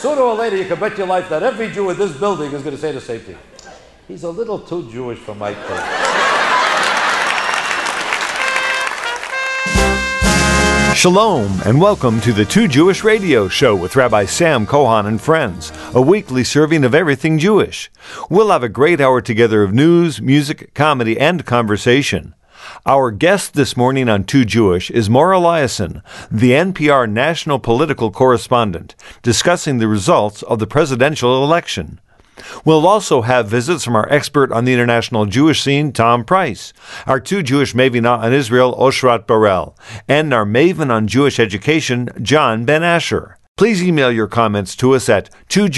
sooner or later, you can bet your life that every Jew in this building is going to say the same thing. He's a little too Jewish for my taste. Shalom, and welcome to the Two Jewish Radio Show with Rabbi Sam Cohen and friends, a weekly serving of everything Jewish. We'll have a great hour together of news, music, comedy, and conversation. Our guest this morning on Two Jewish is Mor Eliason, the NPR national political correspondent, discussing the results of the presidential election. We'll also have visits from our expert on the international Jewish scene, Tom Price, our two Jewish Mavenah on Israel, Oshrat Barel, and our Maven on Jewish education, John Ben Asher. Please email your comments to us at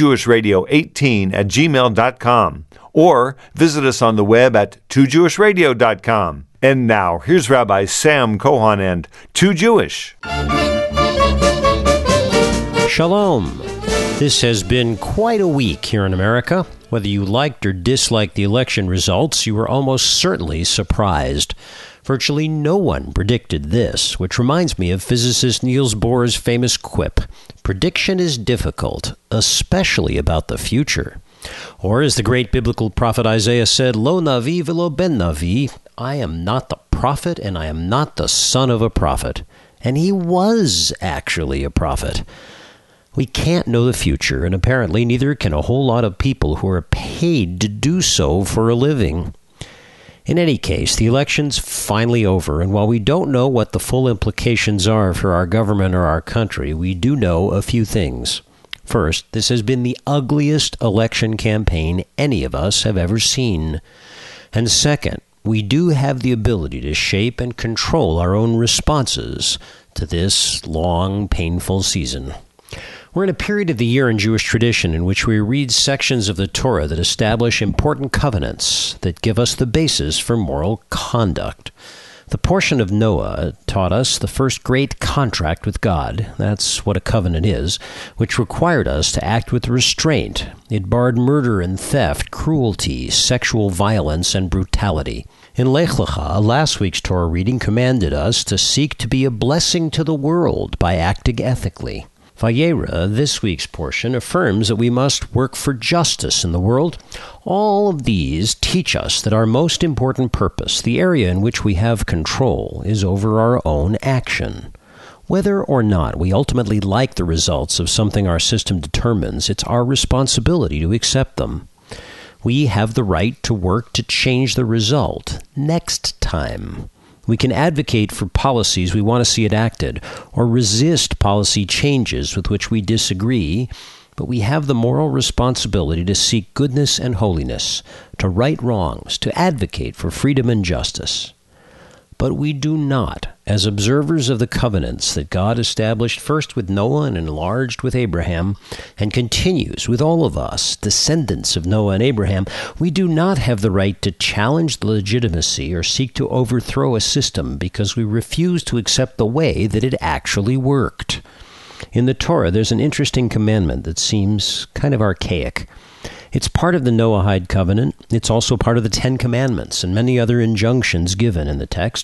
twojewishradio18@gmail.com or visit us on the web at twojewishradio.com. And now, here's Rabbi Sam Cohen and Two Jewish. Shalom. This has been quite a week here in America. Whether you liked or disliked the election results, you were almost certainly surprised. Virtually no one predicted this, which reminds me of physicist Niels Bohr's famous quip, "Prediction is difficult, especially about the future." Or as the great biblical prophet Isaiah said, "Lo navi velo ben navi," I am not the prophet and I am not the son of a prophet. And he was actually a prophet. We can't know the future, and apparently neither can a whole lot of people who are paid to do so for a living. In any case, the election's finally over, and while we don't know what the full implications are for our government or our country, we do know a few things. First, this has been the ugliest election campaign any of us have ever seen. And second, we do have the ability to shape and control our own responses to this long, painful season. We're in a period of the year in Jewish tradition in which we read sections of the Torah that establish important covenants that give us the basis for moral conduct. The portion of Noah taught us the first great contract with God. That's what a covenant is, which required us to act with restraint. It barred murder and theft, cruelty, sexual violence, and brutality. In Lech Lecha, last week's Torah reading commanded us to seek to be a blessing to the world by acting ethically. Vayera, this week's portion, affirms that we must work for justice in the world. All of these teach us that our most important purpose, the area in which we have control, is over our own action. Whether or not we ultimately like the results of something our system determines, it's our responsibility to accept them. We have the right to work to change the result next time. We can advocate for policies we want to see enacted, or resist policy changes with which we disagree, but we have the moral responsibility to seek goodness and holiness, to right wrongs, to advocate for freedom and justice. But we do not, as observers of the covenants that God established first with Noah and enlarged with Abraham, and continues with all of us, descendants of Noah and Abraham, we do not have the right to challenge the legitimacy or seek to overthrow a system because we refuse to accept the way that it actually worked. In the Torah, there's an interesting commandment that seems kind of archaic. It's part of the Noahide covenant. It's also part of the Ten Commandments and many other injunctions given in the text.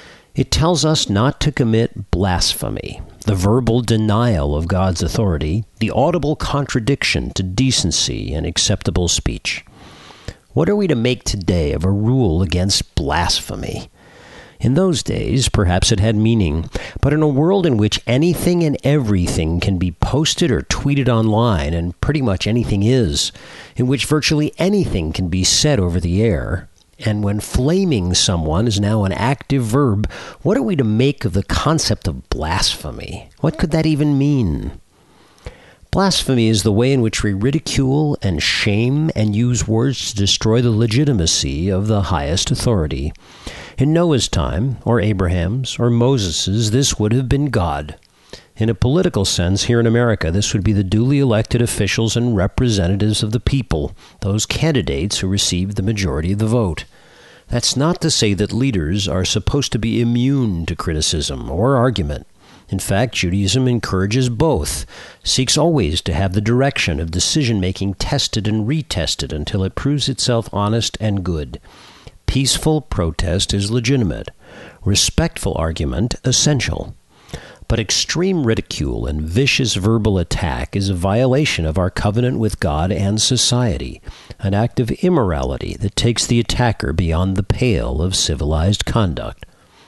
It tells us not to commit blasphemy, the verbal denial of God's authority, the audible contradiction to decency and acceptable speech. What are we to make today of a rule against blasphemy? In those days, perhaps it had meaning, but in a world in which anything and everything can be posted or tweeted online, and pretty much anything is, in which virtually anything can be said over the air, and when flaming someone is now an active verb, what are we to make of the concept of blasphemy? What could that even mean? Blasphemy is the way in which we ridicule and shame and use words to destroy the legitimacy of the highest authority. In Noah's time, or Abraham's, or Moses's, this would have been God. In a political sense, here in America, this would be the duly elected officials and representatives of the people, those candidates who received the majority of the vote. That's not to say that leaders are supposed to be immune to criticism or argument. In fact, Judaism encourages both, seeks always to have the direction of decision-making tested and retested until it proves itself honest and good. Peaceful protest is legitimate. Respectful argument essential. But extreme ridicule and vicious verbal attack is a violation of our covenant with God and society, an act of immorality that takes the attacker beyond the pale of civilized conduct.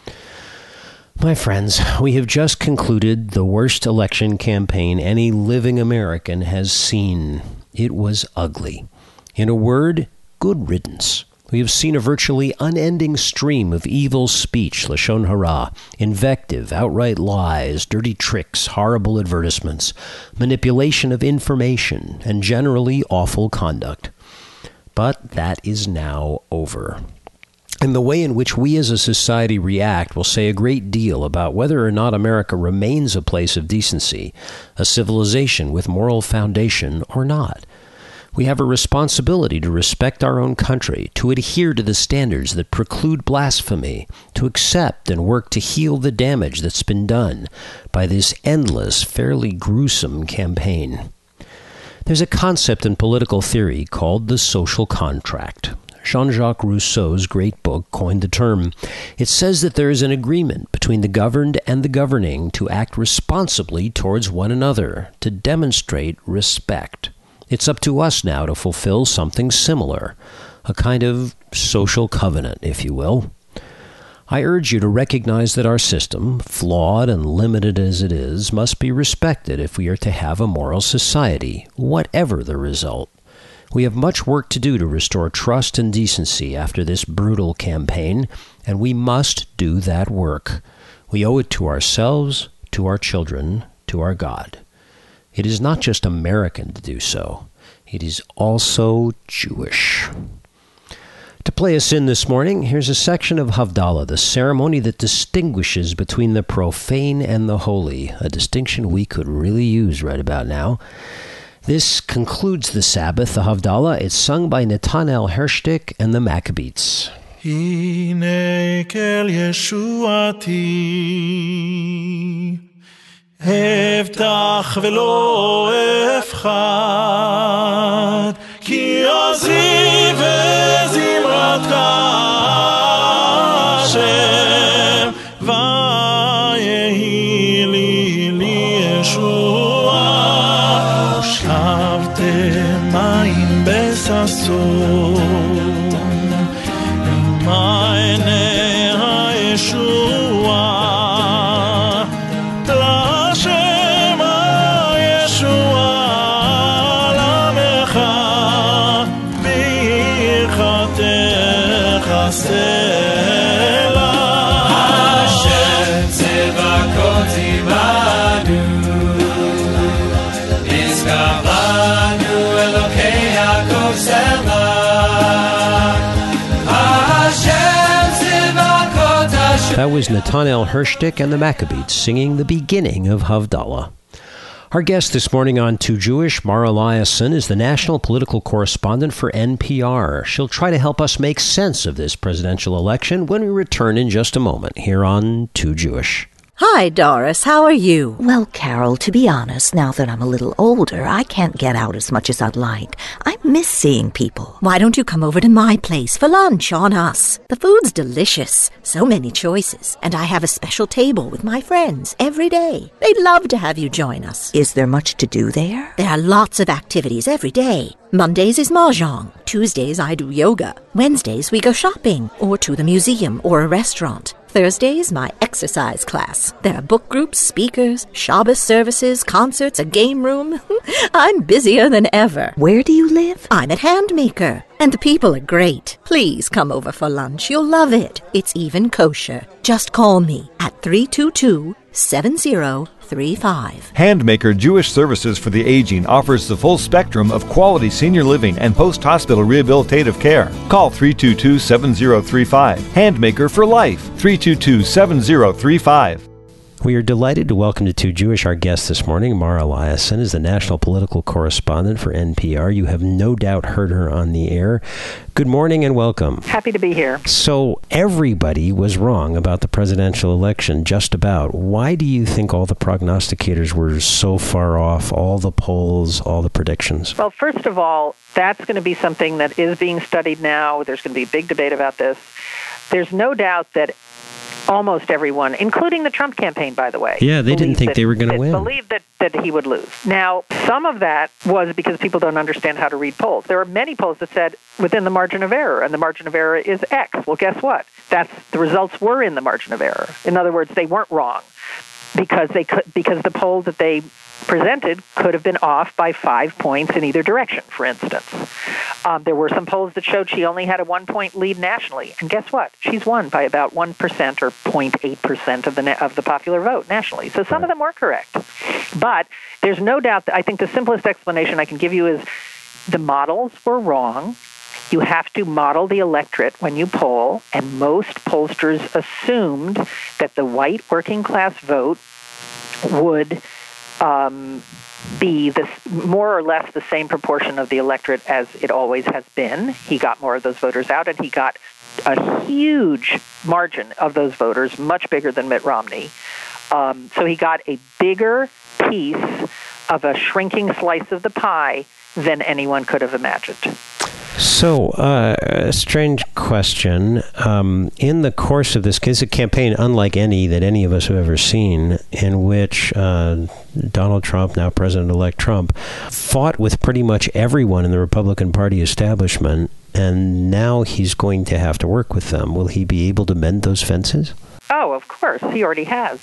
My friends, we have just concluded the worst election campaign any living American has seen. It was ugly. In a word, good riddance. We have seen a virtually unending stream of evil speech, lashon hara, invective, outright lies, dirty tricks, horrible advertisements, manipulation of information, and generally awful conduct. But that is now over. And the way in which we as a society react will say a great deal about whether or not America remains a place of decency, a civilization with moral foundation or not. We have a responsibility to respect our own country, to adhere to the standards that preclude blasphemy, to accept and work to heal the damage that's been done by this endless, fairly gruesome campaign. There's a concept in political theory called the social contract. Jean-Jacques Rousseau's great book coined the term. It says that there is an agreement between the governed and the governing to act responsibly towards one another, to demonstrate respect. It's up to us now to fulfill something similar, a kind of social covenant, if you will. I urge you to recognize that our system, flawed and limited as it is, must be respected if we are to have a moral society, whatever the result. We have much work to do to restore trust and decency after this brutal campaign, and we must do that work. We owe it to ourselves, to our children, to our God. It is not just American to do so. It is also Jewish. To play us in this morning, here's a section of Havdalah, the ceremony that distinguishes between the profane and the holy, a distinction we could really use right about now. This concludes the Sabbath, the Havdalah. It's sung by Netanel Hershtik and the Maccabees. Hine kel Yeshuati הבטח ולא אפחד כי עוזרי וזמרת השם ויהי לי ישועה ושאבתם מים בששון מעייני הישועה Hashem Tzevakot Zimanu Nizkavanu Elokei Yaakov Selah Hashem Tzevakot Hashem. That was Netanel Hershtik and the Maccabees singing the beginning of Havdalah. Our guest this morning on Too Jewish, Mara Liasson, is the national political correspondent for NPR. She'll try to help us make sense of this presidential election when we return in just a moment here on Too Jewish. Hi, Doris. How are you? Well, Carol, to be honest, now that I'm a little older, I can't get out as much as I'd like. I miss seeing people. Why don't you come over to my place for lunch on us? The food's delicious. So many choices. And I have a special table with my friends every day. They'd love to have you join us. Is there much to do there? There are lots of activities every day. Mondays is mahjong. Tuesdays I do yoga. Wednesdays we go shopping or to the museum or a restaurant. Thursdays, my exercise class. There are book groups, speakers, Shabbos services, concerts, a game room. I'm busier than ever. Where do you live? I'm at Handmaker, and the people are great. Please come over for lunch. You'll love it. It's even kosher. Just call me at 322-7035. Handmaker Jewish Services for the Aging offers the full spectrum of quality senior living and post-hospital rehabilitative care. Call 322-7035. Handmaker for life. 322-7035. We are delighted to welcome to Too Jewish our guest this morning. Mara Liasson is the national political correspondent for NPR. You have no doubt heard her on the air. Good morning and welcome. Happy to be here. So everybody was wrong about the presidential election, just about. Why do you think all the prognosticators were so far off, all the polls, all the predictions? Well, first of all, that's going to be something that is being studied now. There's going to be a big debate about this. There's no doubt that almost everyone, including the Trump campaign, by the way. Yeah, they didn't think they were going to win. Believed that he would lose. Now, some of that was because people don't understand how to read polls. There are many polls that said within the margin of error, and the margin of error is X. Well, guess what? The results were in the margin of error. In other words, they weren't wrong because the polls that they presented could have been off by 5 points in either direction, for instance. There were some polls that showed she only had a 1-point lead nationally. And guess what? She's won by about 1% or 0.8% of the popular vote nationally. So some of them were correct. But there's no doubt that I think the simplest explanation I can give you is the models were wrong. You have to model the electorate when you poll, and most pollsters assumed that the white working class vote would be more or less the same proportion of the electorate as it always has been. He got more of those voters out, and he got a huge margin of those voters, much bigger than Mitt Romney. So he got a bigger piece of a shrinking slice of the pie than anyone could have imagined. So, a strange question. In the course of this case, a campaign unlike any that any of us have ever seen, in which Donald Trump, now President-elect Trump, fought with pretty much everyone in the Republican Party establishment, and now he's going to have to work with them. Will he be able to mend those fences? Oh, of course. He already has.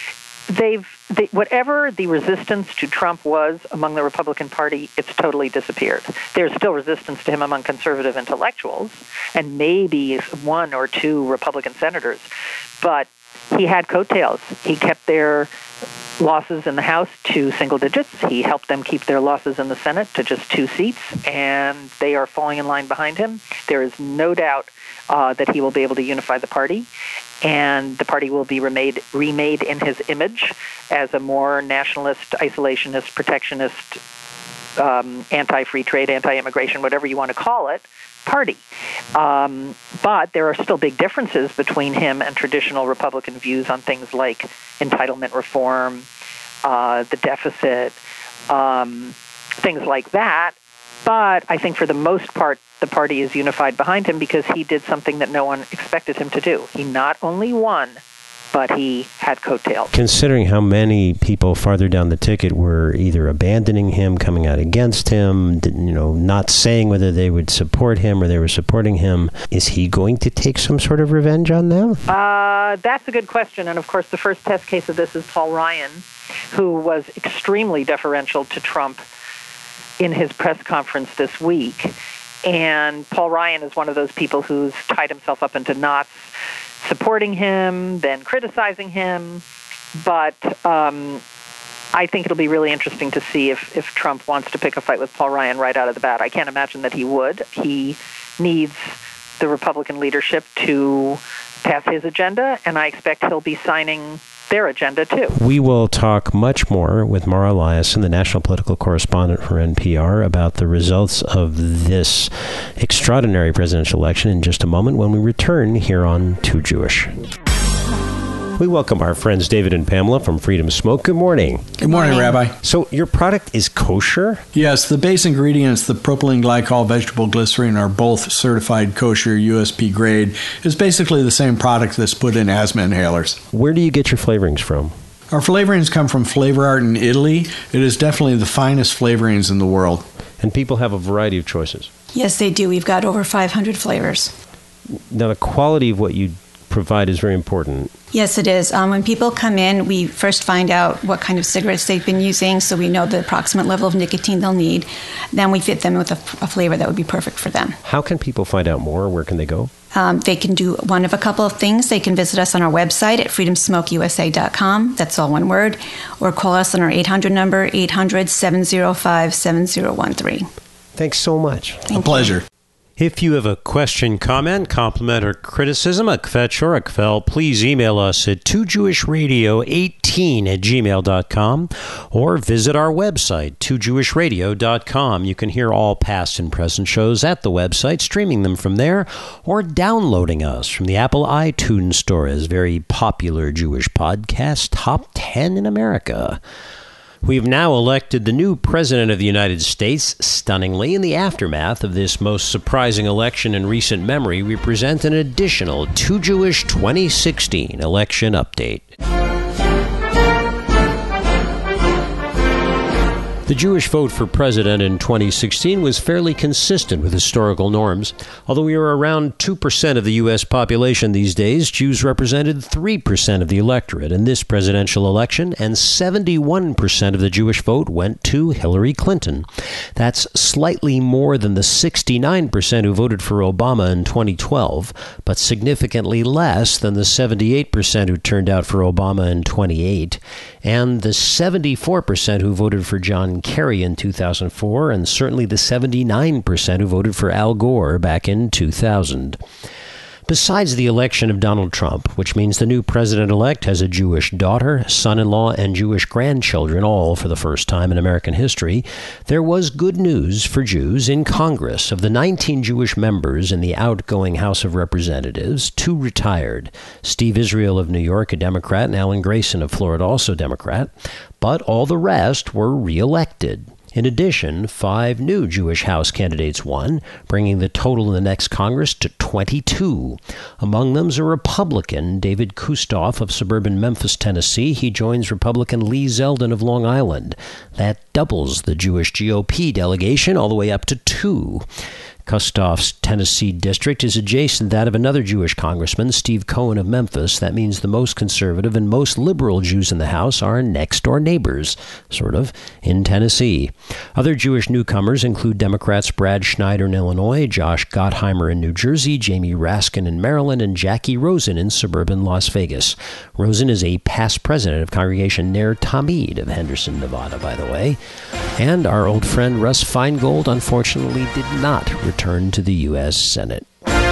Whatever the resistance to Trump was among the Republican Party, it's totally disappeared. There's still resistance to him among conservative intellectuals and maybe 1 or 2 Republican senators, but he had coattails. He kept their losses in the House to single digits. He helped them keep their losses in the Senate to just 2 seats, and they are falling in line behind him. There is no doubt that he will be able to unify the party, and the party will be remade in his image as a more nationalist, isolationist, protectionist, anti-free trade, anti-immigration, whatever you want to call it, party. But there are still big differences between him and traditional Republican views on things like entitlement reform, the deficit, things like that. But I think for the most part, the party is unified behind him because he did something that no one expected him to do. He not only won, but he had coattails. Considering how many people farther down the ticket were either abandoning him, coming out against him, not saying whether they would support him or they were supporting him, is he going to take some sort of revenge on them? That's a good question. And of course, the first test case of this is Paul Ryan, who was extremely deferential to Trump in his press conference this week. And Paul Ryan is one of those people who's tied himself up into knots, supporting him, then criticizing him. But I think it'll be really interesting to see if Trump wants to pick a fight with Paul Ryan right out of the bat. I can't imagine that he would. He needs the Republican leadership to pass his agenda, and I expect he'll be signing their agenda, too. We will talk much more with Mara Liasson, the national political correspondent for NPR, about the results of this extraordinary presidential election in just a moment when we return here on Too Jewish. We welcome our friends David and Pamela from Freedom Smoke. Good morning. Good morning, Rabbi. So your product is kosher? Yes, the base ingredients, the propylene glycol, vegetable glycerin, are both certified kosher USP grade. It's basically the same product that's put in asthma inhalers. Where do you get your flavorings from? Our flavorings come from Flavor Art in Italy. It is definitely the finest flavorings in the world. And people have a variety of choices. Yes, they do. We've got over 500 flavors. Now, the quality of what you provide is very important. Yes, it is. When people come in, we first find out what kind of cigarettes they've been using, so we know the approximate level of nicotine they'll need. Then we fit them with a flavor that would be perfect for them. How can people find out more? Where can they go? They can do one of a couple of things. They can visit us on our website at freedomsmokeusa.com. That's all one word. Or call us on our 800 number, 800-705-7013. Thanks so much. A pleasure. If you have a question, comment, compliment, or criticism, a kvetch or a kvel, please email us at 2jewishradio18@gmail.com or visit our website, 2jewishradio.com. You can hear all past and present shows at the website, streaming them from there, or downloading us from the Apple iTunes Store as very popular Jewish podcast, Top 10 in America. We've now elected the new President of the United States. Stunningly, in the aftermath of this most surprising election in recent memory, we present an additional Too Jewish 2016 election update. The Jewish vote for president in 2016 was fairly consistent with historical norms. Although we are around 2% of the U.S. population these days, Jews represented 3% of the electorate in this presidential election, and 71% of the Jewish vote went to Hillary Clinton. That's slightly more than the 69% who voted for Obama in 2012, but significantly less than the 78% who turned out for Obama in 2008, and the 74% who voted for John Kerry in 2004, and certainly the 79% who voted for Al Gore back in 2000. Besides the election of Donald Trump, which means the new president-elect has a Jewish daughter, son-in-law, and Jewish grandchildren, all for the first time in American history, there was good news for Jews in Congress. Of the 19 Jewish members in the outgoing House of Representatives, 2 retired. Steve Israel of New York, a Democrat, and Alan Grayson of Florida, also Democrat. But all the rest were re-elected. In addition, 5 new Jewish House candidates won, bringing the total in the next Congress to 22. Among them is a Republican, David Kustoff of suburban Memphis, Tennessee. He joins Republican Lee Zeldin of Long Island. That doubles the Jewish GOP delegation all the way up to 2. Kustoff's Tennessee district is adjacent to that of another Jewish congressman, Steve Cohen of Memphis. That means the most conservative and most liberal Jews in the House are next-door neighbors, sort of, in Tennessee. Other Jewish newcomers include Democrats Brad Schneider in Illinois, Josh Gottheimer in New Jersey, Jamie Raskin in Maryland, and Jackie Rosen in suburban Las Vegas. Rosen is a past president of Congregation Ner Tamid of Henderson, Nevada, by the way. And our old friend Russ Feingold, unfortunately, did not return to the U.S. Senate.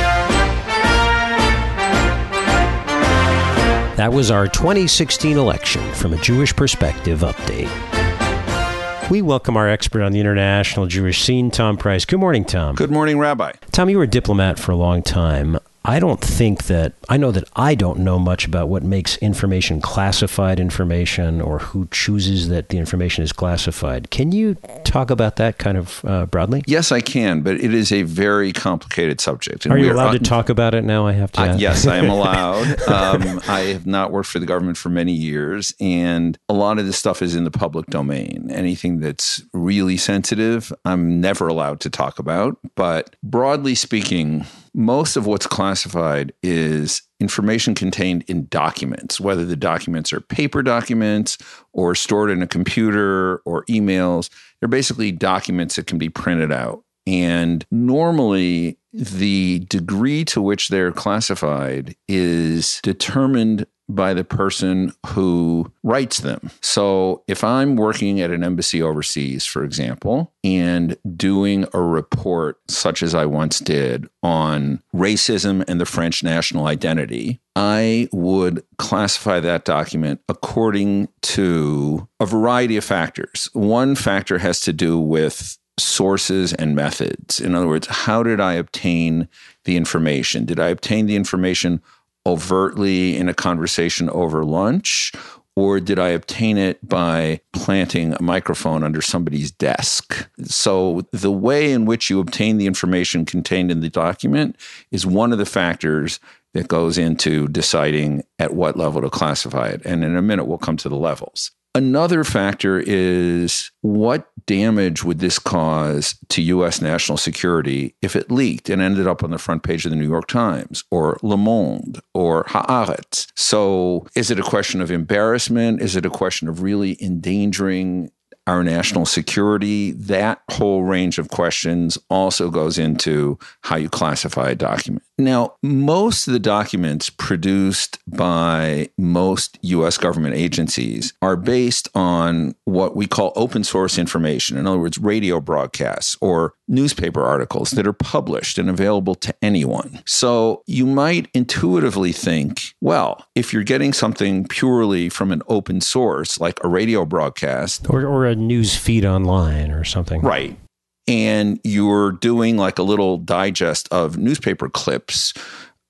That was our 2016 election from a Jewish perspective update. We welcome our expert on the international Jewish scene, Tom Price. Good morning, Tom. Good morning, Rabbi. Tom, you were a diplomat for a long time. I know that I don't know much about what makes information classified information or who chooses that the information is classified. Can you talk about that kind of broadly? Yes, I can, but it is a very complicated subject. And are you allowed to talk about it now? I have to ask. Yes, I am allowed. I have not worked for the government for many years, and a lot of this stuff is in the public domain. Anything that's really sensitive, I'm never allowed to talk about. But broadly speaking, most of what's classified is information contained in documents, whether the documents are paper documents or stored in a computer or emails. They're basically documents that can be printed out. And normally, the degree to which they're classified is determined by the person who writes them. So if I'm working at an embassy overseas, for example, and doing a report such as I once did on racism and the French national identity, I would classify that document according to a variety of factors. One factor has to do with sources and methods. In other words, how did I obtain the information? Did I obtain the information overtly in a conversation over lunch, or did I obtain it by planting a microphone under somebody's desk? So the way in which you obtain the information contained in the document is one of the factors that goes into deciding at what level to classify it. And in a minute, we'll come to the levels. Another factor is what damage would this cause to U.S. national security if it leaked and ended up on the front page of the New York Times or Le Monde or Haaretz? So is it a question of embarrassment? Is it a question of really endangering our national security? That whole range of questions also goes into how you classify a document. Now, most of the documents produced by most U.S. government agencies are based on what we call open source information. In other words, radio broadcasts or newspaper articles that are published and available to anyone. So you might intuitively think, well, if you're getting something purely from an open source, like a radio broadcast, or a news feed online or something. Right. And you're doing like a little digest of newspaper clips,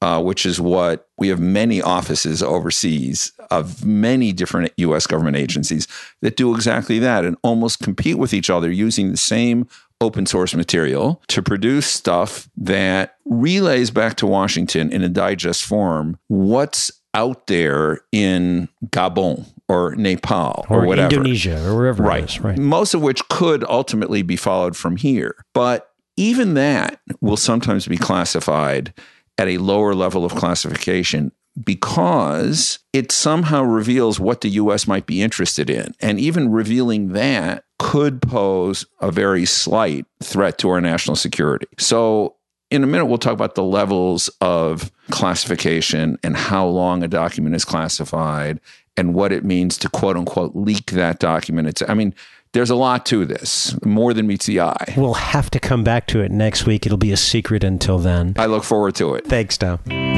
which is what we have many offices overseas of many different U.S. government agencies that do exactly that and almost compete with each other using the same open source material to produce stuff that relays back to Washington in a digest form what's out there in Gabon or Nepal or whatever. Indonesia or wherever right. it is. Right. Most of which could ultimately be followed from here. But even that will sometimes be classified at a lower level of classification because it somehow reveals what the U.S. might be interested in. And even revealing that could pose a very slight threat to our national security. So in a minute, we'll talk about the levels of classification and how long a document is classified and what it means to quote unquote leak that document. There's a lot to this, more than meets the eye. We'll have to come back to it next week. It'll be a secret until then. I look forward to it. Thanks, Tom.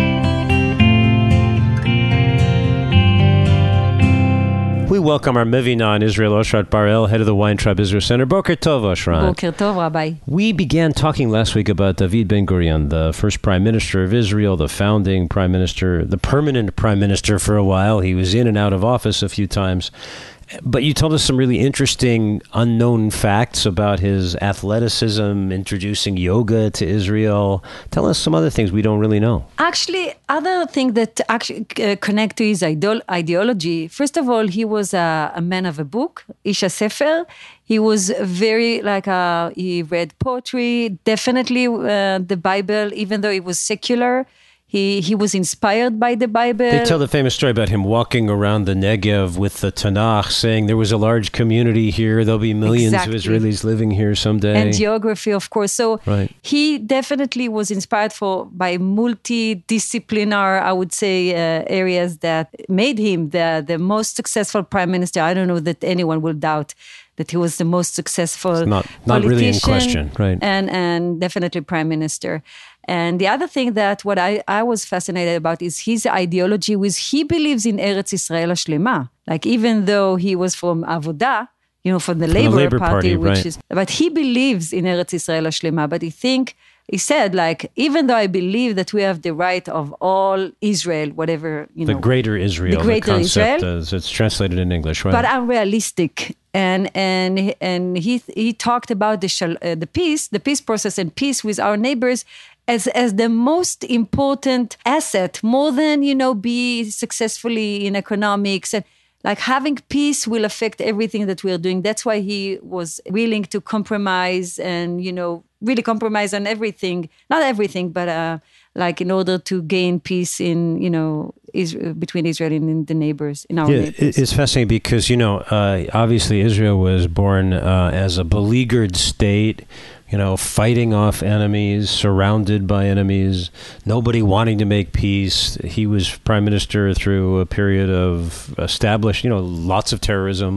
We welcome our Mevina in Israel, Oshrat Bar-El, head of the Weintraub Israel Center. Boker Tov, Oshrat. Boker Tov, Rabbi. We began talking last week about David Ben-Gurion, the first prime minister of Israel, the founding prime minister, the permanent prime minister for a while. He was in and out of office a few times. But you told us some really interesting unknown facts about his athleticism, introducing yoga to Israel. Tell us some other things we don't really know. Actually, other things that actually connect to his ideology. First of all, he was a man of a book, Ish HaSefer. He was very, he read poetry, definitely the Bible, even though it was secular. He was inspired by the Bible. They tell the famous story about him walking around the Negev with the Tanakh, saying there was a large community here. There'll be millions of Israelis living here someday. And geography, of course. So he definitely was inspired by multidisciplinary, I would say, areas that made him the most successful prime minister. I don't know that anyone will doubt that he was the most successful politician. Not really in question, right? And definitely prime minister. And the other thing that what I was fascinated about is his ideology was he believes in Eretz Yisrael Shlema. Like even though he was from Avodah, from the Labour Party, which is, but he believes in Eretz Yisrael Shlema. But he said, even though I believe that we have the right of all Israel, whatever, the greater Israel, the concept Israel, as it's translated in English, right? But I'm realistic. And he talked about the peace process and peace with our neighbors as the most important asset, more than, be successfully in economics. And having peace will affect everything that we're doing. That's why he was willing to compromise and, really compromise on everything. Not everything, but in order to gain peace in, between Israel and the neighbors, in our neighbors. It's fascinating because, obviously Israel was born as a beleaguered state, fighting off enemies, surrounded by enemies, nobody wanting to make peace. He was prime minister through a period of established, lots of terrorism,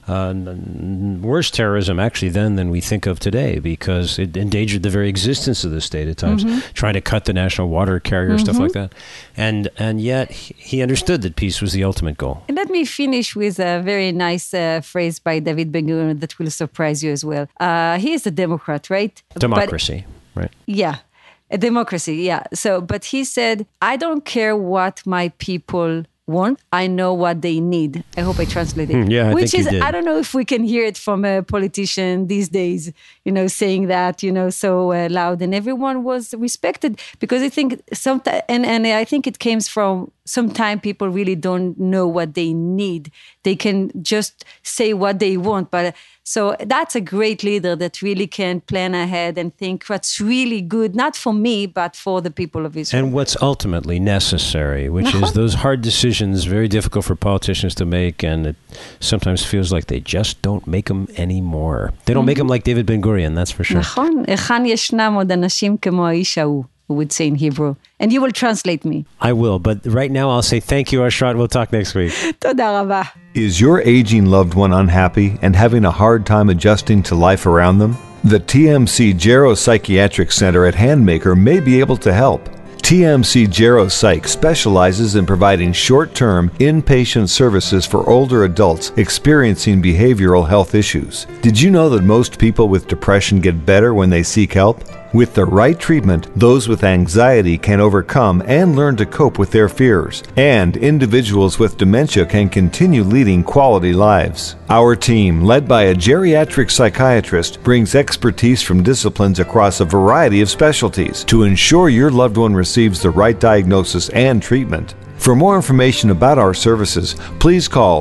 worse terrorism actually then than we think of today because it endangered the very existence of the state at times, trying to cut the national water carrier, stuff like that. And yet he understood that peace was the ultimate goal. And let me finish with a very nice phrase by David Ben-Gurion that will surprise you as well. He is a Democrat, right? Democracy, right? Yeah, a democracy, yeah. So, but he said, I don't care what my people want, I know what they need. I hope I translated. Yeah, I think you did. I don't know if we can hear it from a politician these days, saying that, so loud, and everyone was respected because I think sometimes, and I think it came from sometimes people really don't know what they need. They can just say what they want, but so that's a great leader that really can plan ahead and think what's really good, not for me, but for the people of Israel. And what's ultimately necessary, which is those hard decisions, very difficult for politicians to make, and it sometimes feels like they just don't make them anymore. They don't make them like David Ben-Gurion, that's for sure. נכון, היכן ישנם עוד אנשים כמו האיש ההוא, who would say in Hebrew. And you will translate me. I will, but right now I'll say thank you, Oshrat. We'll talk next week. תודה רבה. Is your aging loved one unhappy and having a hard time adjusting to life around them? The TMC Gero Psychiatric Center at Handmaker may be able to help. TMC Gero Psych specializes in providing short-term, inpatient services for older adults experiencing behavioral health issues. Did you know that most people with depression get better when they seek help? With the right treatment, those with anxiety can overcome and learn to cope with their fears, and individuals with dementia can continue leading quality lives. Our team, led by a geriatric psychiatrist, brings expertise from disciplines across a variety of specialties to ensure your loved one receives the right diagnosis and treatment. For more information about our services, please call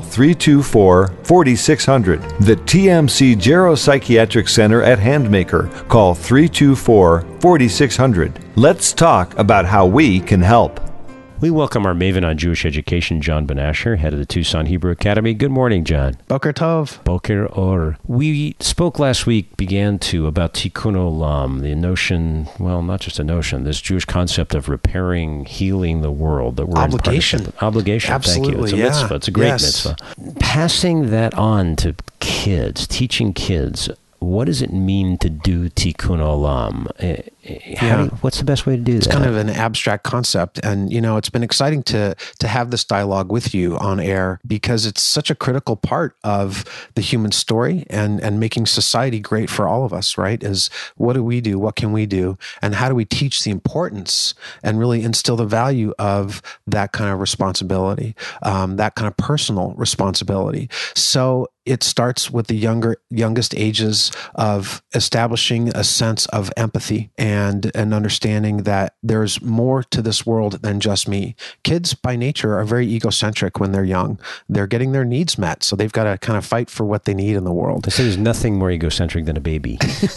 324-4600. The TMC Geropsychiatric Center at Handmaker. Call 324-4600. Let's talk about how we can help. We welcome our maven on Jewish education, John Ben Asher, head of the Tucson Hebrew Academy. Good morning, John. Boker Tov. Boker Or. We spoke last week, about Tikkun Olam, the notion, well, not just a notion, this Jewish concept of repairing, healing the world. That we're Obligation. Obligation, Absolutely, thank you. It's a mitzvah. It's a great mitzvah. Passing that on to kids, teaching kids, what does it mean to do Tikkun Olam? What's the best way to do that? It's kind of an abstract concept. And, it's been exciting to have this dialogue with you on air because it's such a critical part of the human story and making society great for all of us, right? Is what do we do? What can we do? And how do we teach the importance and really instill the value of that kind of responsibility, that kind of personal responsibility? So it starts with the youngest ages of establishing a sense of empathy and an understanding that there's more to this world than just me. Kids by nature are very egocentric when they're young. They're getting their needs met, so they've got to kind of fight for what they need in the world. They say there's nothing more egocentric than a baby.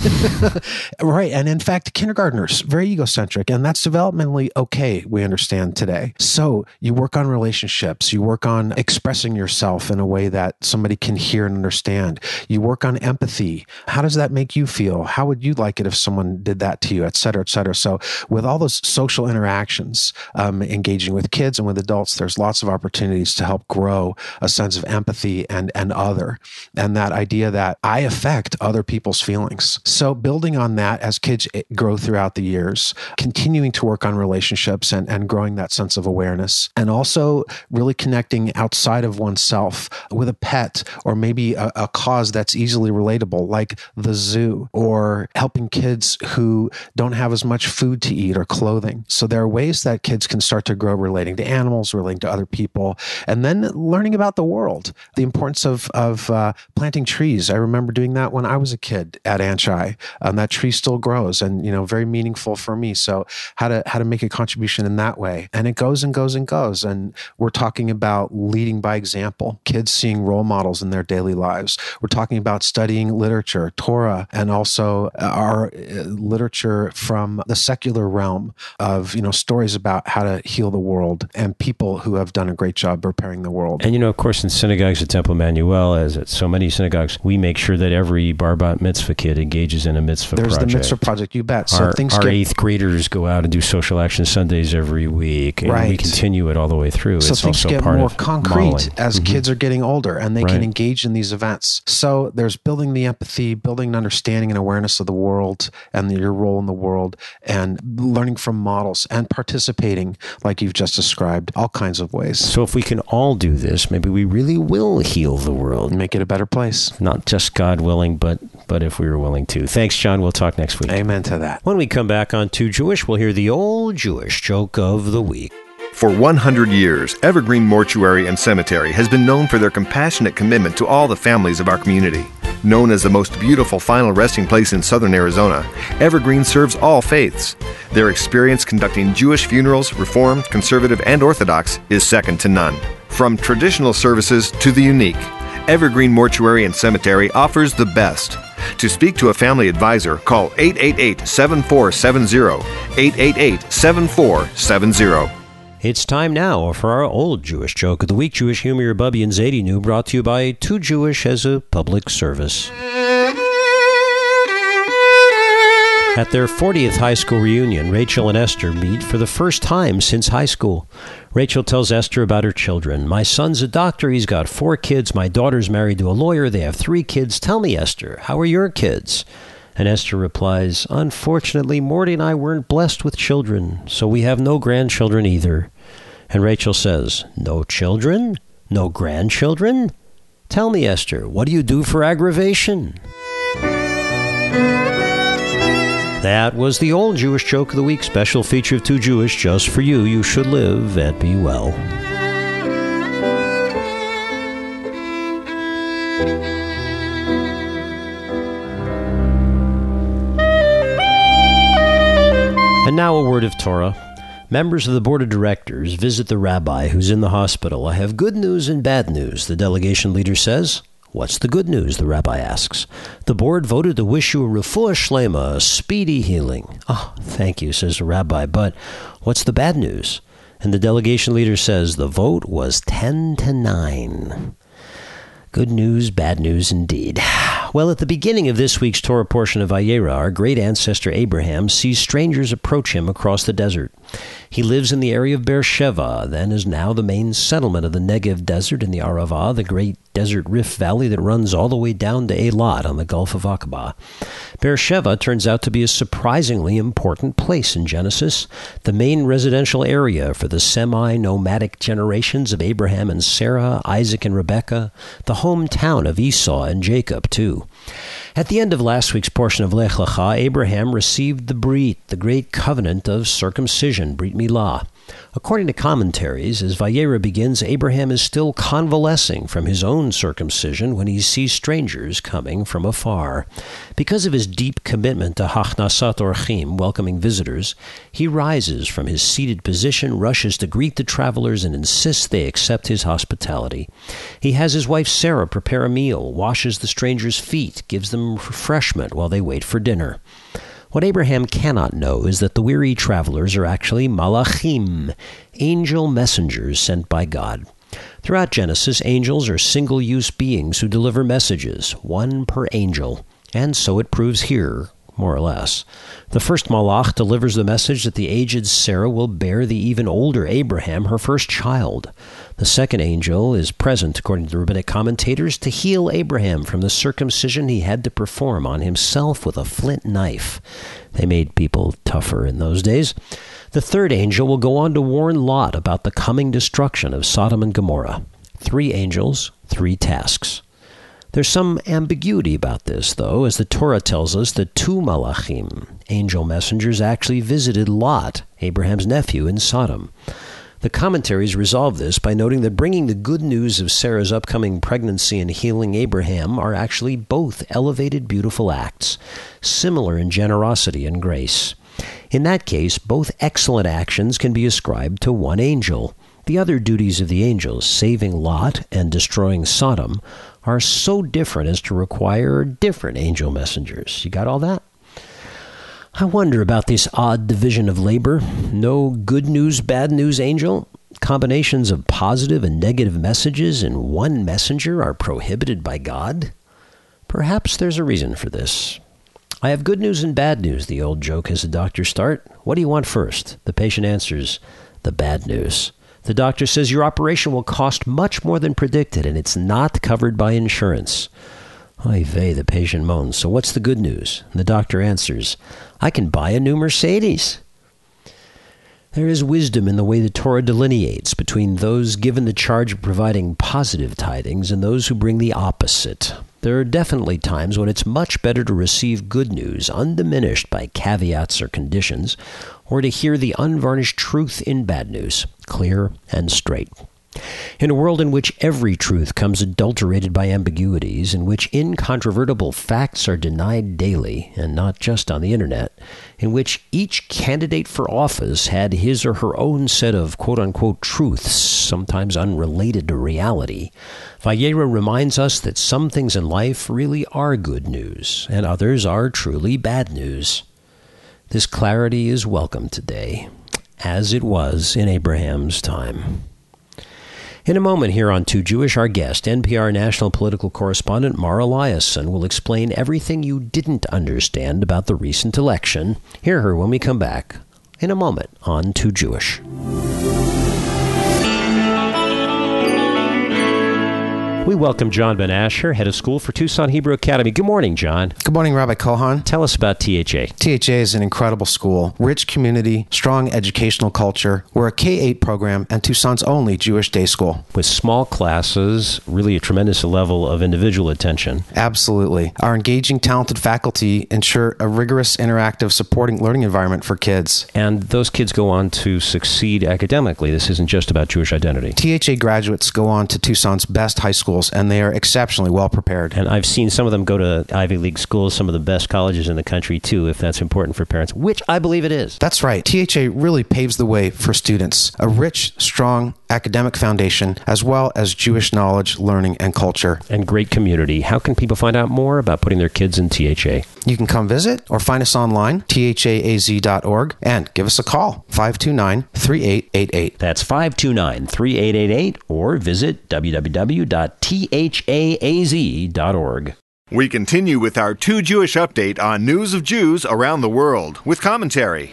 Right, and in fact, kindergartners, very egocentric, and that's developmentally okay, we understand today. So you work on relationships, you work on expressing yourself in a way that somebody can hear and understand. You work on empathy. How does that make you feel? How would you like it if someone did that to you, et cetera, et cetera? So with all those social interactions, engaging with kids and with adults, there's lots of opportunities to help grow a sense of empathy and other, and that idea that I affect other people's feelings. So building on that as kids grow throughout the years, continuing to work on relationships and growing that sense of awareness, and also really connecting outside of oneself with a pet or maybe a cause that's easily relatable, like the zoo, or helping kids who don't have as much food to eat or clothing. So there are ways that kids can start to grow relating to animals, relating to other people, and then learning about the world, the importance of planting trees. I remember doing that when I was a kid at Anchi. That tree still grows and, very meaningful for me. So how to make a contribution in that way. And it goes and goes and goes. And we're talking about leading by example, kids seeing role models in their daily lives. We're talking about studying literature, Torah, and also our literature from the secular realm of, stories about how to heal the world and people who have done a great job repairing the world. And, of course, in synagogues at Temple Emmanuel, as at so many synagogues, we make sure that every bar bat mitzvah kid engages in a mitzvah project. There's the mitzvah project, you bet. So our eighth graders go out and do social action Sundays every week, and we continue it all the way through. So it's things also get part more of concrete modeling. as kids are getting older, and they can engage in these events. So there's building the empathy, building an understanding and awareness of the world and your role in the world, and learning from models and participating, like you've just described, all kinds of ways. So if we can all do this, maybe we really will heal the world. Make it a better place. Not just God willing, but if we were willing to. Thanks, John. We'll talk next week. Amen to that. When we come back on Too Jewish, we'll hear the old Jewish joke of the week. For 100 years, Evergreen Mortuary and Cemetery has been known for their compassionate commitment to all the families of our community. Known as the most beautiful final resting place in southern Arizona, Evergreen serves all faiths. Their experience conducting Jewish funerals, Reformed, Conservative, and Orthodox, is second to none. From traditional services to the unique, Evergreen Mortuary and Cemetery offers the best. To speak to a family advisor, call 888-7470, 888-7470. It's time now for our old Jewish joke of the week. Jewish humor, your Bubby and Zadie New, brought to you by Too Jewish as a public service. At their 40th high school reunion, Rachel and Esther meet for the first time since high school. Rachel tells Esther about her children. My son's a doctor. He's got 4 kids. My daughter's married to a lawyer. They have 3 kids. Tell me, Esther, how are your kids? And Esther replies, unfortunately, Morty and I weren't blessed with children, so we have no grandchildren either. And Rachel says, no children? No grandchildren? Tell me, Esther, what do you do for aggravation? That was the Old Jewish Joke of the Week, special feature of Too Jewish, just for you. You should live and be well. And now a word of Torah. Members of the board of directors visit the rabbi who's in the hospital. I have good news and bad news, the delegation leader says. What's the good news, the rabbi asks. The board voted to wish you a refuah shlema, a speedy healing. Oh, thank you, says the rabbi, but what's the bad news? And the delegation leader says the vote was 10-9. Good news, bad news indeed. Well, at the beginning of this week's Torah portion of Vayera, our great ancestor Abraham sees strangers approach him across the desert. He lives in the area of Beersheba, then is now the main settlement of the Negev Desert in the Arava, the great desert rift valley that runs all the way down to Eilat on the Gulf of Aqaba. Beersheba turns out to be a surprisingly important place in Genesis, the main residential area for the semi-nomadic generations of Abraham and Sarah, Isaac and Rebekah, the hometown of Esau and Jacob, too. At the end of last week's portion of Lech Lecha, Abraham received the Brit, the great covenant of circumcision, Brit Milah. According to commentaries, as Vayera begins, Abraham is still convalescing from his own circumcision when he sees strangers coming from afar. Because of his deep commitment to Hachnasat Orchim, welcoming visitors, he rises from his seated position, rushes to greet the travelers, and insists they accept his hospitality. He has his wife Sarah prepare a meal, washes the strangers' feet, gives them refreshment while they wait for dinner. What Abraham cannot know is that the weary travelers are actually malachim, angel messengers sent by God. Throughout Genesis, angels are single-use beings who deliver messages, one per angel, and so it proves here, more or less. The first malach delivers the message that the aged Sarah will bear the even older Abraham her first child. The second angel is present, according to the rabbinic commentators, to heal Abraham from the circumcision he had to perform on himself with a flint knife. They made people tougher in those days. The third angel will go on to warn Lot about the coming destruction of Sodom and Gomorrah. 3 angels, 3 tasks. There's some ambiguity about this, though, as the Torah tells us that 2 malachim, angel messengers, actually visited Lot, Abraham's nephew, in Sodom. The commentaries resolve this by noting that bringing the good news of Sarah's upcoming pregnancy and healing Abraham are actually both elevated, beautiful acts, similar in generosity and grace. In that case, both excellent actions can be ascribed to one angel. The other duties of the angels, saving Lot and destroying Sodom, are so different as to require different angel messengers. You got all that? I wonder about this odd division of labor. No good news, bad news angel? Combinations of positive and negative messages in one messenger are prohibited by God? Perhaps there's a reason for this. I have good news and bad news, the old joke has a doctor start. What do you want first? The patient answers, the bad news. The doctor says your operation will cost much more than predicted, and it's not covered by insurance. Oy vey, the patient moans. So what's the good news? And the doctor answers, I can buy a new Mercedes. There is wisdom in the way the Torah delineates between those given the charge of providing positive tidings and those who bring the opposite. There are definitely times when it's much better to receive good news undiminished by caveats or conditions, or to hear the unvarnished truth in bad news, clear and straight. In a world in which every truth comes adulterated by ambiguities, in which incontrovertible facts are denied daily, and not just on the internet, in which each candidate for office had his or her own set of quote-unquote truths, sometimes unrelated to reality, Vayera reminds us that some things in life really are good news, and others are truly bad news. This clarity is welcome today, as it was in Abraham's time. In a moment here on Too Jewish, our guest, NPR national political correspondent Mara Liasson, will explain everything you didn't understand about the recent election. Hear her when we come back in a moment on Too Jewish. We welcome John Ben Asher, head of school for Tucson Hebrew Academy. Good morning, John. Good morning, Rabbi Kohan. Tell us about THA. THA is an incredible school, rich community, strong educational culture. We're a K-8 program and Tucson's only Jewish day school. With small classes, really a tremendous level of individual attention. Absolutely. Our engaging, talented faculty ensure a rigorous, interactive, supporting learning environment for kids. And those kids go on to succeed academically. This isn't just about Jewish identity. THA graduates go on to Tucson's best high schools, and they are exceptionally well prepared. And I've seen some of them go to Ivy League schools, some of the best colleges in the country, too, if that's important for parents, which I believe it is. That's right. THA really paves the way for students. A rich, strong academic foundation, as well as Jewish knowledge, learning, and culture. And great community. How can people find out more about putting their kids in THA? You can come visit or find us online, thaaz.org, and give us a call, 529-3888. That's 529-3888, or visit www.thaaz.org. We continue with our Two Jewish update on news of Jews around the world with commentary.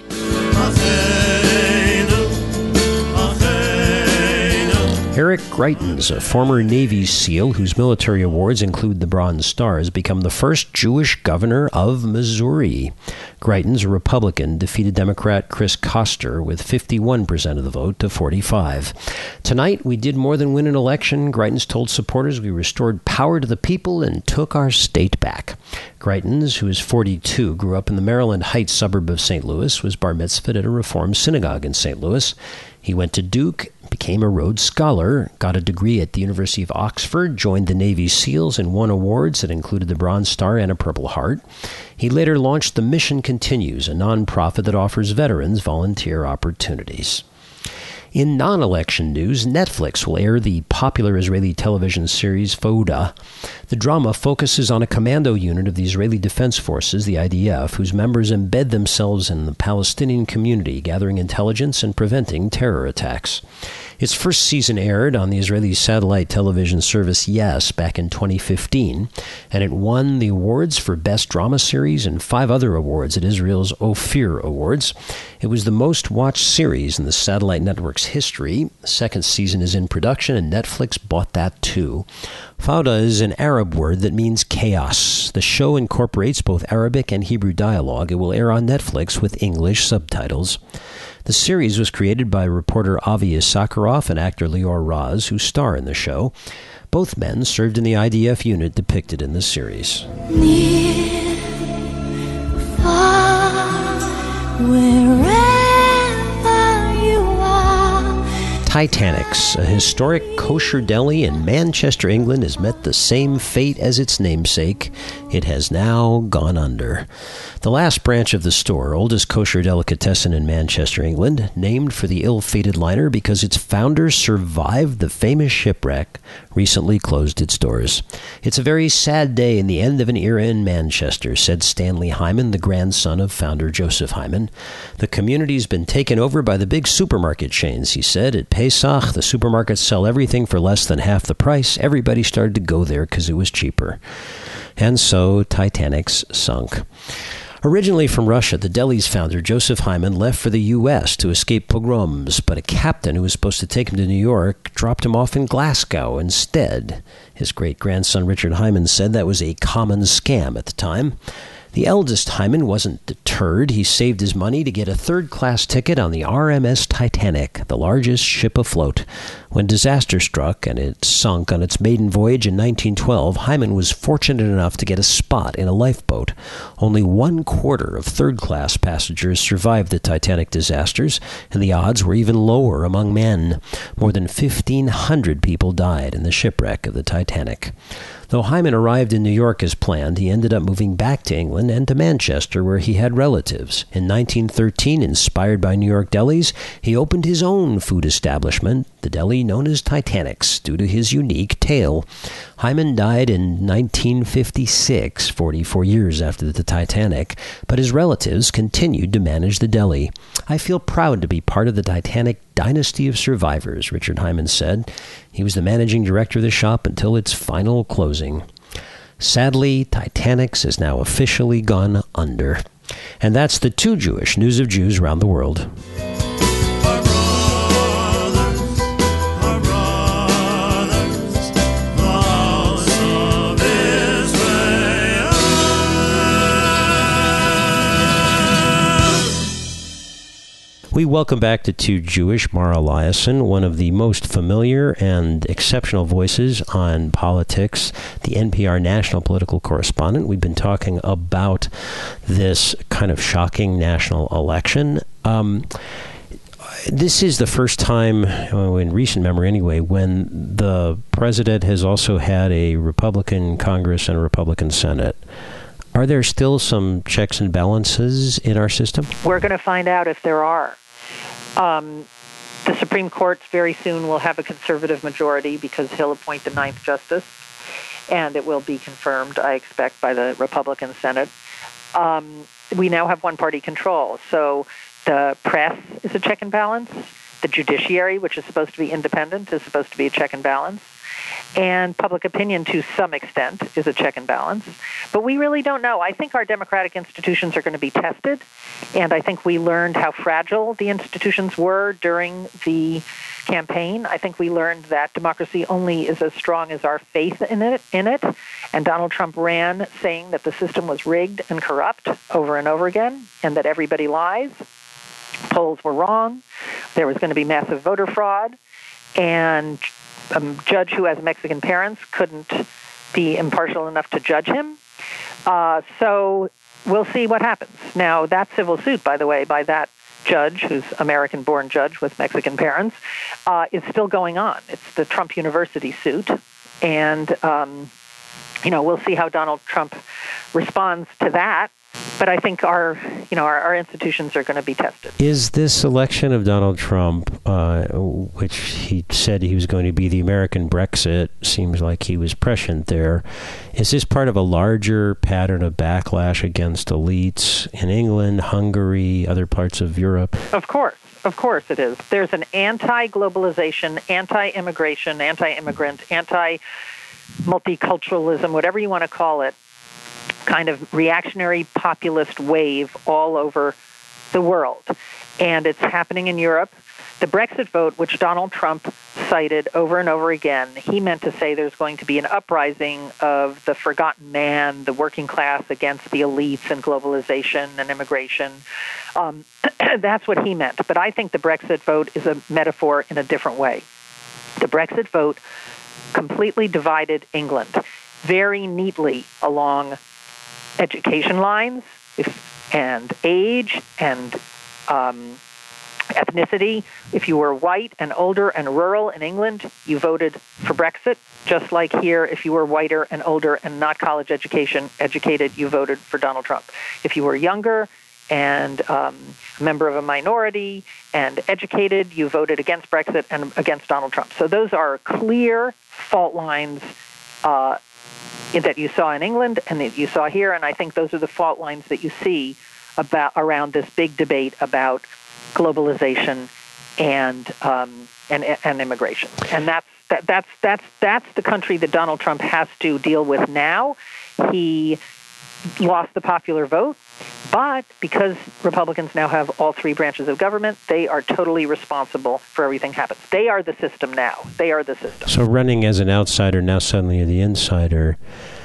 Eric Greitens, a former Navy SEAL whose military awards include the Bronze Star, has become the first Jewish governor of Missouri. Greitens, a Republican, defeated Democrat Chris Koster with 51% of the vote to 45%. Tonight, we did more than win an election. Greitens told supporters we restored power to the people and took our state back. Greitens, who is 42, grew up in the Maryland Heights suburb of St. Louis, was bar mitzvahed at a Reform synagogue in St. Louis. He went to Duke, became a Rhodes Scholar, got a degree at the University of Oxford, joined the Navy SEALs, and won awards that included the Bronze Star and a Purple Heart. He later launched The Mission Continues, a nonprofit that offers veterans volunteer opportunities. In non-election news, Netflix will air the popular Israeli television series Fauda. The drama focuses on a commando unit of the Israeli Defense Forces, the IDF, whose members embed themselves in the Palestinian community, gathering intelligence and preventing terror attacks. Its first season aired on the Israeli satellite television service Yes back in 2015, and it won the awards for Best Drama Series and 5 other awards at Israel's Ophir Awards. It was the most watched series in the satellite network's history. The second season is in production, and Netflix bought that too. Fauda is an Arab word that means chaos. The show incorporates both Arabic and Hebrew dialogue. It will air on Netflix with English subtitles. The series was created by reporter Avi Issacharoff and actor Lior Raz, who star in the show. Both men served in the IDF unit depicted in the series. Near, far, wherever you are. Titanics, a historic kosher deli in Manchester, England, has met the same fate as its namesake. It has now gone under. The last branch of the store, oldest kosher delicatessen in Manchester, England, named for the ill-fated liner because its founder survived the famous shipwreck, recently closed its doors. It's a very sad day in the end of an era in Manchester, said Stanley Hyman, the grandson of founder Joseph Hyman. The community's been taken over by the big supermarket chains, he said. At Pesach, the supermarkets sell everything for less than half the price. Everybody started to go there because it was cheaper. And so Titanic's sunk. Originally from Russia, the deli's founder, Joseph Hyman, left for the U.S. to escape pogroms, but a captain who was supposed to take him to New York dropped him off in Glasgow instead. His great-grandson, Richard Hyman, said that was a common scam at the time. The eldest Hyman wasn't deterred. He saved his money to get a third-class ticket on the RMS Titanic, the largest ship afloat. When disaster struck and it sunk on its maiden voyage in 1912, Hyman was fortunate enough to get a spot in a lifeboat. Only 1/4 of third-class passengers survived the Titanic disasters, and the odds were even lower among men. More than 1,500 people died in the shipwreck of the Titanic. Though Hyman arrived in New York as planned, he ended up moving back to England and to Manchester, where he had relatives. In 1913, inspired by New York delis, he opened his own food establishment, the deli known as Titanic's, due to his unique tale. Hyman died in 1956, 44 years after the Titanic, but his relatives continued to manage the deli. I feel proud to be part of the Titanic dynasty of survivors, Richard Hyman said. He was the managing director of the shop until its final closing. Sadly, Titanic's has now officially gone under. And that's the Too Jewish news of Jews around the world. We welcome back to Too Jewish Mara Eliason, one of the most familiar and exceptional voices on politics, the NPR national political correspondent. We've been talking about this kind of shocking national election. This is the first time, in recent memory anyway, when the president has also had a Republican Congress and a Republican Senate. Are there still some checks and balances in our system? We're going to find out if there are. The Supreme Court very soon will have a conservative majority because he'll appoint the ninth justice, and it will be confirmed, I expect, by the Republican Senate. We now have one-party control, so the press is a check and balance. The judiciary, which is supposed to be independent, is supposed to be a check and balance. And public opinion, to some extent, is a check and balance. But we really don't know. I think our democratic institutions are going to be tested, and I think we learned how fragile the institutions were during the campaign. I think we learned that democracy only is as strong as our faith in it. And Donald Trump ran saying that the system was rigged and corrupt over and over again, and that everybody lies. Polls were wrong. There was going to be massive voter fraud, and a judge who has Mexican parents couldn't be impartial enough to judge him. So we'll see what happens. Now, that civil suit, by the way, by that judge, who's American-born judge with Mexican parents, is still going on. It's the Trump University suit. And, we'll see how Donald Trump responds to that. But I think our institutions are going to be tested. Is this election of Donald Trump, which he said he was going to be the American Brexit, seems like he was prescient there, is this part of a larger pattern of backlash against elites in England, Hungary, other parts of Europe? Of course it is. There's an anti-globalization, anti-immigration, anti-immigrant, anti-multiculturalism, whatever you want to call it, kind of reactionary populist wave all over the world. And it's happening in Europe. The Brexit vote, which Donald Trump cited over and over again, he meant to say there's going to be an uprising of the forgotten man, the working class against the elites and globalization and immigration. That's what he meant. But I think the Brexit vote is a metaphor in a different way. The Brexit vote completely divided England very neatly along education lines and age and ethnicity. If you were white and older and rural in England, you voted for Brexit. Just like here, if you were whiter and older and not college educated, you voted for Donald Trump. If you were younger and a member of a minority and educated, you voted against Brexit and against Donald Trump. So those are clear fault lines that you saw in England and that you saw here, and I think those are the fault lines that you see around this big debate about globalization and immigration. And that's the country that Donald Trump has to deal with now. He lost the popular vote, but because Republicans now have all three branches of government, they are totally responsible for everything happens. They are the system now. They are the system. So running as an outsider, now suddenly the insider.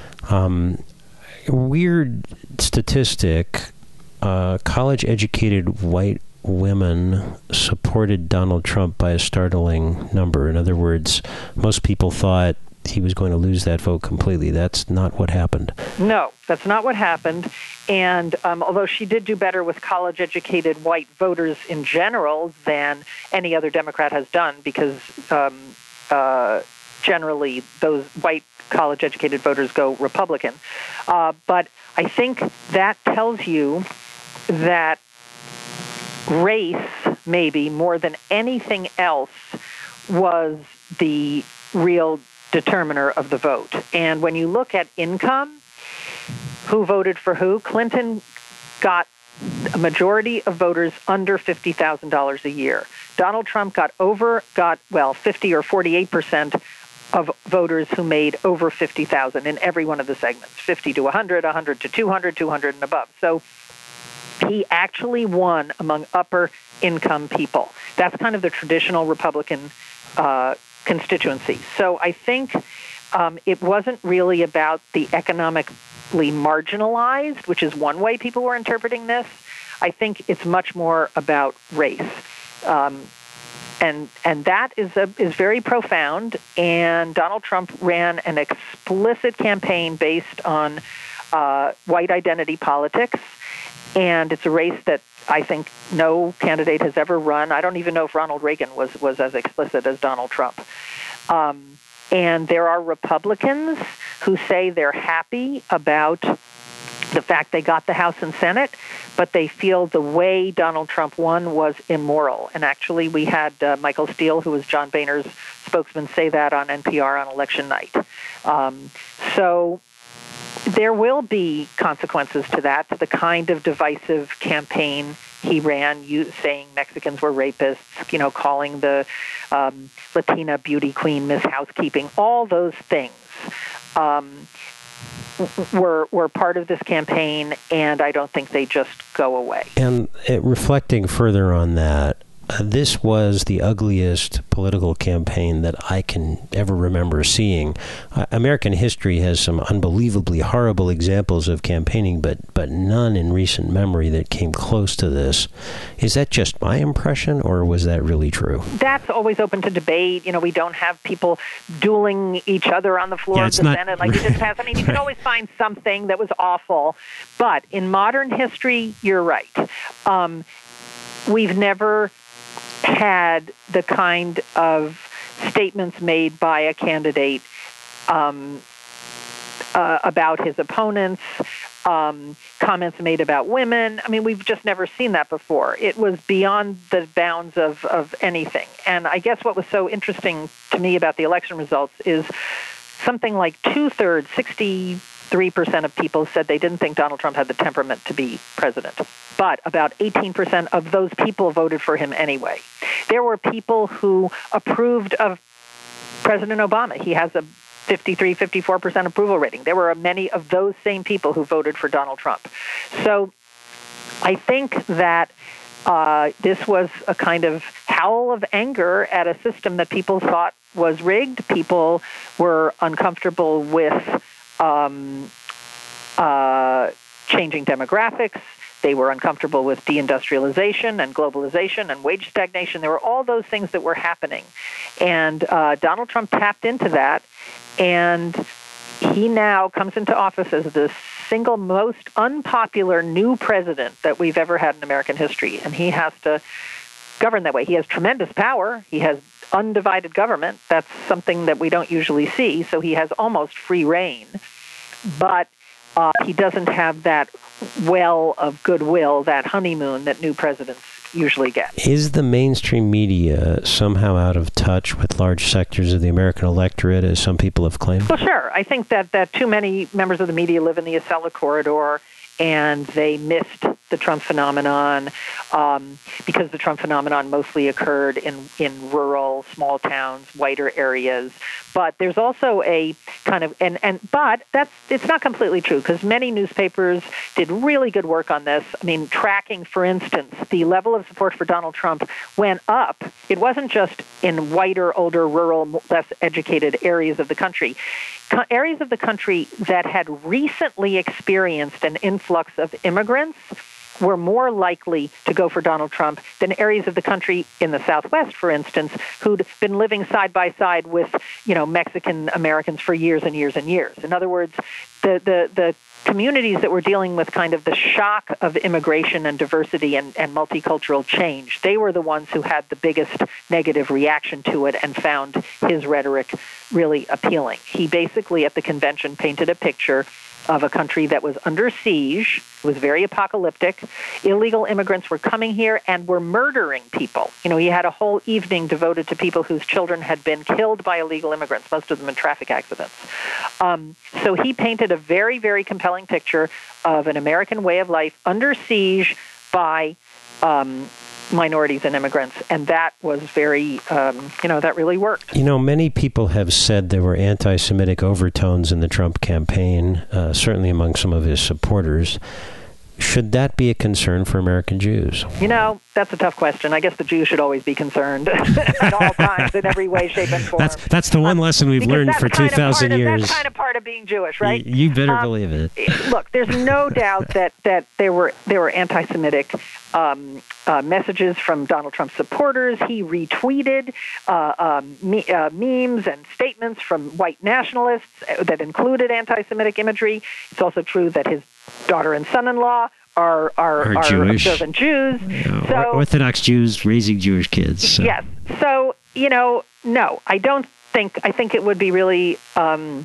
Weird statistic, college-educated white women supported Donald Trump by a startling number. In other words, most people thought he was going to lose that vote completely. That's not what happened. No, that's not what happened. And although she did do better with college-educated white voters in general than any other Democrat has done, because generally those white college-educated voters go Republican. But I think that tells you that race, maybe more than anything else, was the real determiner of the vote. And when you look at income, who voted for who, Clinton got a majority of voters under $50,000 a year. Donald Trump got 50 or 48% of voters who made over $50,000 in every one of the segments, 50 to 100, 100 to 200, 200 and above. So he actually won among upper income people. That's kind of the traditional Republican constituency. So I think it wasn't really about the economically marginalized, which is one way people were interpreting this. I think it's much more about race. And that is very profound. And Donald Trump ran an explicit campaign based on white identity politics, and it's a race that I think no candidate has ever run. I don't even know if Ronald Reagan was as explicit as Donald Trump. And there are Republicans who say they're happy about the fact they got the House and Senate, but they feel the way Donald Trump won was immoral. And actually, we had Michael Steele, who was John Boehner's spokesman, say that on NPR on election night. So there will be consequences to that, to the kind of divisive campaign he ran, saying Mexicans were rapists, calling the Latina beauty queen Miss Housekeeping. All those things were part of this campaign, and I don't think they just go away. And reflecting further on that, this was the ugliest political campaign that I can ever remember seeing. American history has some unbelievably horrible examples of campaigning, but none in recent memory that came close to this. Is that just my impression, or was that really true? That's always open to debate. We don't have people dueling each other on the floor of the Senate like you just passed. I mean, you can always find something that was awful. But in modern history, you're right. We've never had the kind of statements made by a candidate about his opponents, comments made about women. I mean, we've just never seen that before. It was beyond the bounds of anything. And I guess what was so interesting to me about the election results is something like 2/3, 63% of people said they didn't think Donald Trump had the temperament to be president. But about 18% of those people voted for him anyway. There were people who approved of President Obama. He has a 53, 54% approval rating. There were many of those same people who voted for Donald Trump. So I think that this was a kind of howl of anger at a system that people thought was rigged. People were uncomfortable with changing demographics. They were uncomfortable with deindustrialization and globalization and wage stagnation. There were all those things that were happening. And Donald Trump tapped into that, and he now comes into office as the single most unpopular new president that we've ever had in American history. And he has to govern that way. He has tremendous power. He has undivided government. That's something that we don't usually see. So he has almost free reign. But he doesn't have that well of goodwill, that honeymoon that new presidents usually get. Is the mainstream media somehow out of touch with large sectors of the American electorate, as some people have claimed? Well, sure. I think that too many members of the media live in the Acela corridor, and they missed the Trump phenomenon because the Trump phenomenon mostly occurred in rural, small towns, whiter areas. But there's also a kind of but it's not completely true, because many newspapers did really good work on this. I mean, tracking, for instance, the level of support for Donald Trump went up. It wasn't just in whiter, older, rural, less educated areas of the country. Areas of the country that had recently experienced an influx of immigrants were more likely to go for Donald Trump than areas of the country in the Southwest, for instance, who'd been living side by side with, Mexican Americans for years and years and years. In other words, the communities that were dealing with kind of the shock of immigration and diversity and multicultural change, they were the ones who had the biggest negative reaction to it and found his rhetoric really appealing. He basically, at the convention, painted a picture of a country that was under siege. It was very apocalyptic. Illegal immigrants were coming here and were murdering people. He had a whole evening devoted to people whose children had been killed by illegal immigrants, most of them in traffic accidents. So he painted a very, very compelling picture of an American way of life under siege by minorities and immigrants, and that was very, that really worked. Many people have said there were anti-Semitic overtones in the Trump campaign, certainly among some of his supporters. should that be a concern for American Jews? You know, that's a tough question. I guess the Jews should always be concerned at all times in every way, shape, and form. That's the one lesson we've learned for 2,000 years. That's kind of part of being Jewish, right? You better believe it. Look, there's no doubt that there were anti-Semitic messages from Donald Trump's supporters. He retweeted memes and statements from white nationalists that included anti-Semitic imagery. It's also true that his daughter and son-in-law are Jewish. observant Jews. So, Orthodox Jews raising Jewish kids. So. Yes. So, no, I don't think, I think it would be really, no.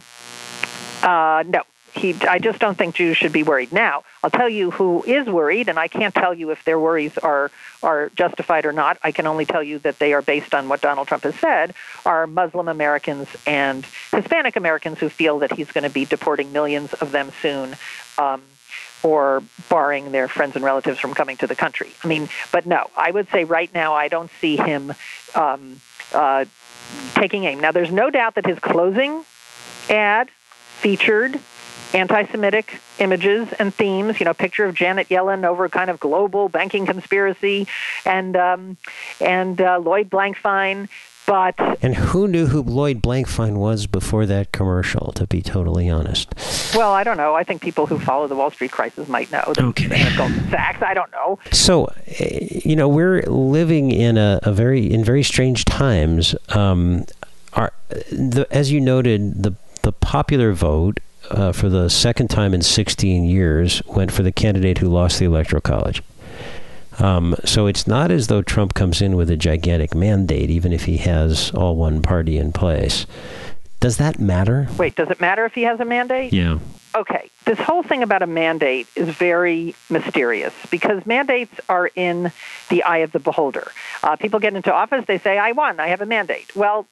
I just don't think Jews should be worried. Now, I'll tell you who is worried, and I can't tell you if their worries are justified or not. I can only tell you that they are based on what Donald Trump has said, are Muslim Americans and Hispanic Americans who feel that he's going to be deporting millions of them soon, or barring their friends and relatives from coming to the country. I mean, but no, I would say right now I don't see him taking aim. Now, there's no doubt that his closing ad featured anti-Semitic images and themes, picture of Janet Yellen over a kind of global banking conspiracy and Lloyd Blankfein. And who knew who Lloyd Blankfein was before that commercial, to be totally honest? Well, I don't know. I think people who follow the Wall Street crisis might know. Okay. Goldman Sachs, I don't know. So, we're living in very strange times. As you noted, the popular vote for the second time in 16 years went for the candidate who lost the Electoral College. So it's not as though Trump comes in with a gigantic mandate, even if he has all one party in place. Does that matter? Wait, does it matter if he has a mandate? Yeah. Okay. This whole thing about a mandate is very mysterious because mandates are in the eye of the beholder. People get into office, they say, I won, I have a mandate. Well,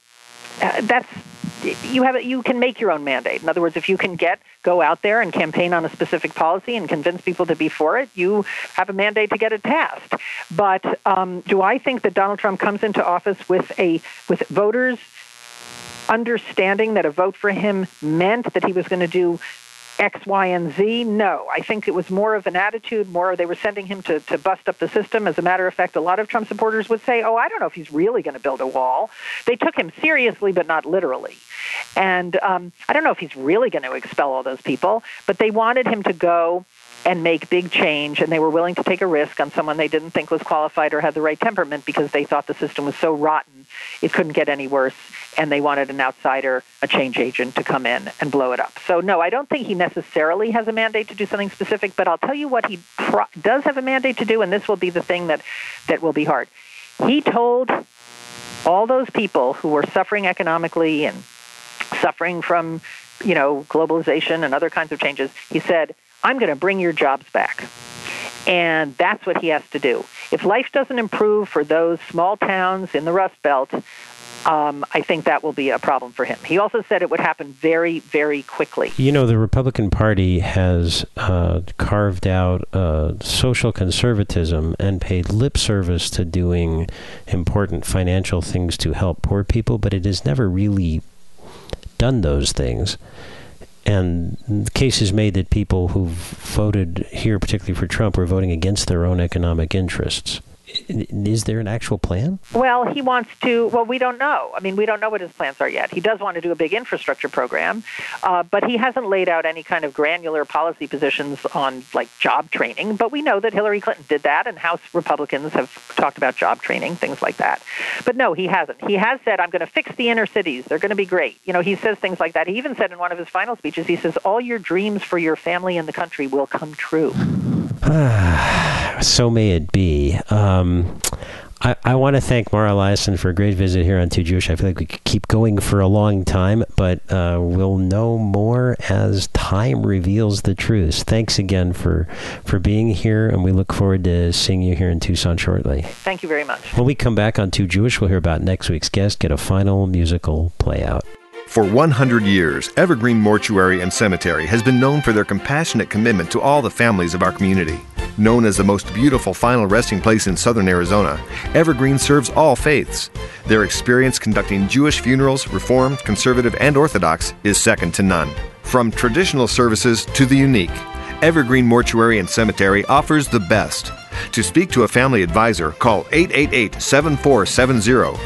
you can make your own mandate. In other words, if you can go out there and campaign on a specific policy and convince people to be for it, you have a mandate to get it passed. But do I think that Donald Trump comes into office with voters understanding that a vote for him meant that he was going to do X, Y, and Z? No. I think it was more of an attitude, they were sending him to bust up the system. As a matter of fact, a lot of Trump supporters would say, I don't know if he's really going to build a wall. They took him seriously, but not literally. And I don't know if he's really going to expel all those people, but they wanted him to go and make big change, and they were willing to take a risk on someone they didn't think was qualified or had the right temperament because they thought the system was so rotten it couldn't get any worse, and they wanted an outsider, a change agent, to come in and blow it up. So, no, I don't think he necessarily has a mandate to do something specific, but I'll tell you what he does have a mandate to do, and this will be the thing that will be hard. He told all those people who were suffering economically and suffering from, globalization and other kinds of changes, he said, I'm going to bring your jobs back. And that's what he has to do. If life doesn't improve for those small towns in the Rust Belt, I think that will be a problem for him. He also said it would happen very, very quickly. The Republican Party has carved out social conservatism and paid lip service to doing important financial things to help poor people, but it has never really done those things. And the case is made that people who voted here, particularly for Trump, were voting against their own economic interests. Is there an actual plan? Well, he wants to, we don't know. I mean, we don't know what his plans are yet. He does want to do a big infrastructure program, but he hasn't laid out any kind of granular policy positions on, job training. But we know that Hillary Clinton did that, and House Republicans have talked about job training, things like that. But no, he hasn't. He has said, I'm going to fix the inner cities. They're going to be great. He says things like that. He even said in one of his final speeches, he says, all your dreams for your family and the country will come true. So may it be. I want to thank Mara Liasson for a great visit here on Too Jewish. I feel like we could keep going for a long time, but we'll know more as time reveals the truth. Thanks again for being here, and we look forward to seeing you here in Tucson shortly. Thank you very much. When we come back on Too Jewish, we'll hear about next week's guest, get a final musical play out. For 100 years, Evergreen Mortuary and Cemetery has been known for their compassionate commitment to all the families of our community. Known as the most beautiful final resting place in southern Arizona, Evergreen serves all faiths. Their experience conducting Jewish funerals, Reformed, Conservative, and Orthodox, is second to none. From traditional services to the unique, Evergreen Mortuary and Cemetery offers the best. To speak to a family advisor, call 888-7470,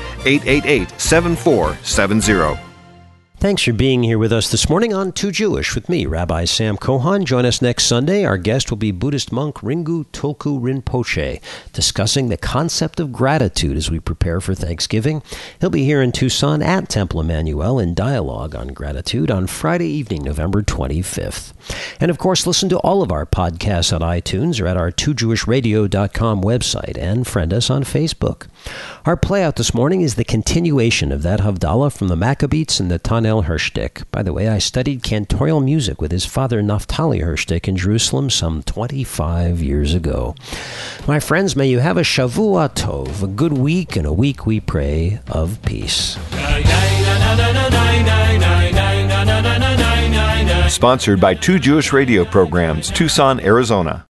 888-7470. Thanks for being here with us this morning on Too Jewish with me, Rabbi Sam Kohan. Join us next Sunday. Our guest will be Buddhist monk Ringu Tulku Rinpoche, discussing the concept of gratitude as we prepare for Thanksgiving. He'll be here in Tucson at Temple Emmanuel in dialogue on gratitude on Friday evening, November 25th. And of course, listen to all of our podcasts on iTunes or at our TooJewishRadio.com website, and friend us on Facebook. Our playout this morning is the continuation of that Havdalah from the Maccabees and the Tanel Hershtik. By the way, I studied cantorial music with his father Naftali Hershtik in Jerusalem some 25 years ago. My friends, may you have a Shavua Tov, a good week, and a week we pray of peace. Sponsored by Two Jewish Radio Programs, Tucson, Arizona.